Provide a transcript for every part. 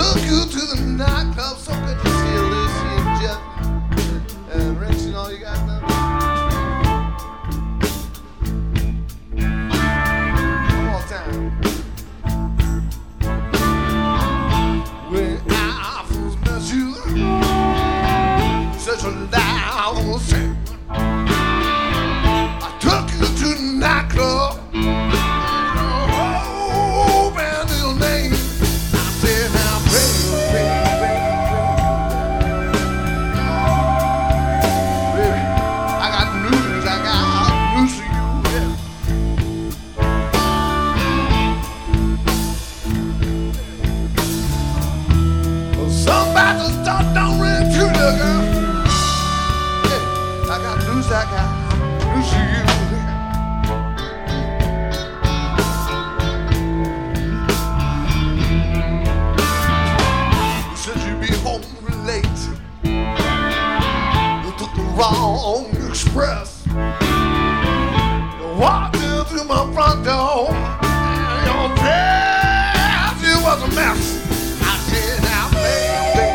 took you to the nightclub, so could you see Lucy and Jeff and Rich and all you guys know? One more time. When I first met you, such a loud sound. I took you to the nightclub. I got news for you. You said you'd be home late. You took the wrong express. You walked into my front door, and your dress, it was a mess. I said, now, baby.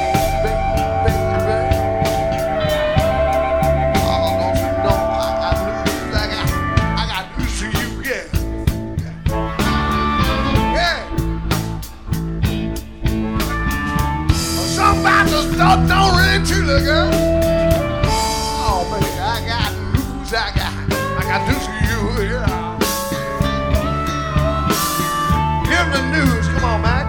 Don't ring too, little girl. Oh, baby, I got news. I got news for you. Yeah. Give me the news. Come on, Max.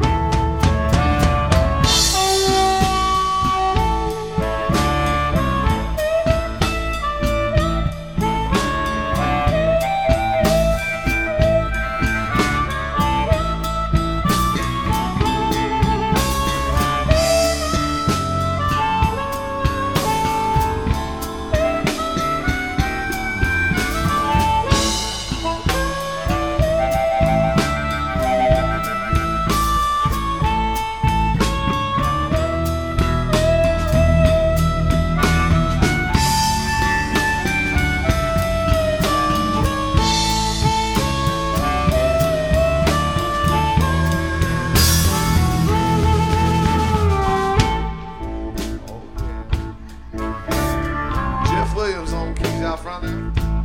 Williams on keys out front there.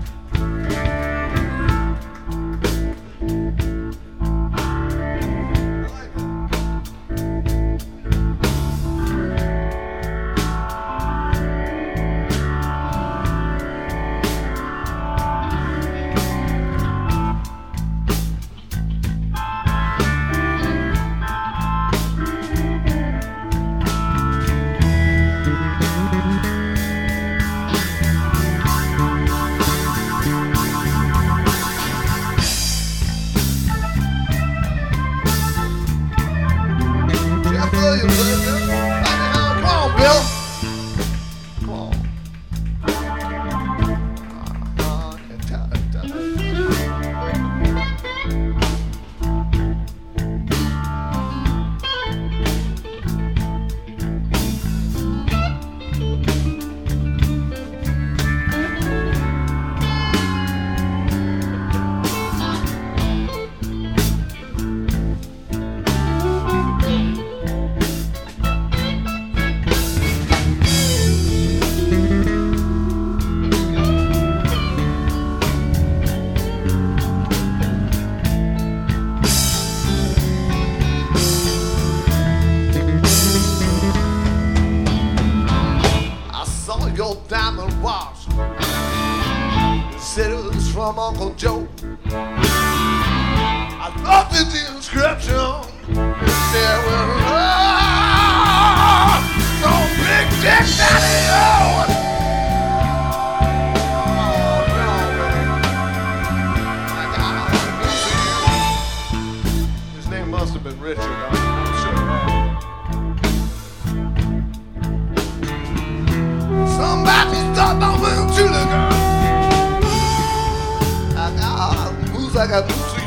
Come on, Bill. Come on. Your diamond watch. Said it was from Uncle Joe. I looked at the inscription. It said, well, so big dick daddy, oh. His name must have been Richard. I'm sure. Somebody stop my will to the girl. I got moves, I got moves.